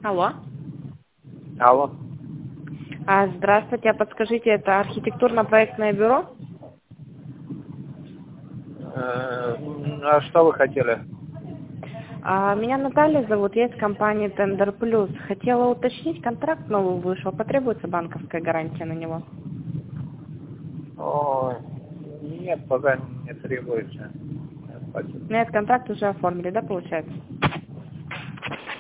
Алло. Алло. Здравствуйте, подскажите, это архитектурно-проектное бюро? А что вы хотели? Меня Наталья зовут, я из компании Tender Plus. Хотела уточнить, контракт новый вышел, потребуется банковская гарантия на него? О, нет, пока не требуется. Спасибо. Нет, контракт уже оформили, да, получается?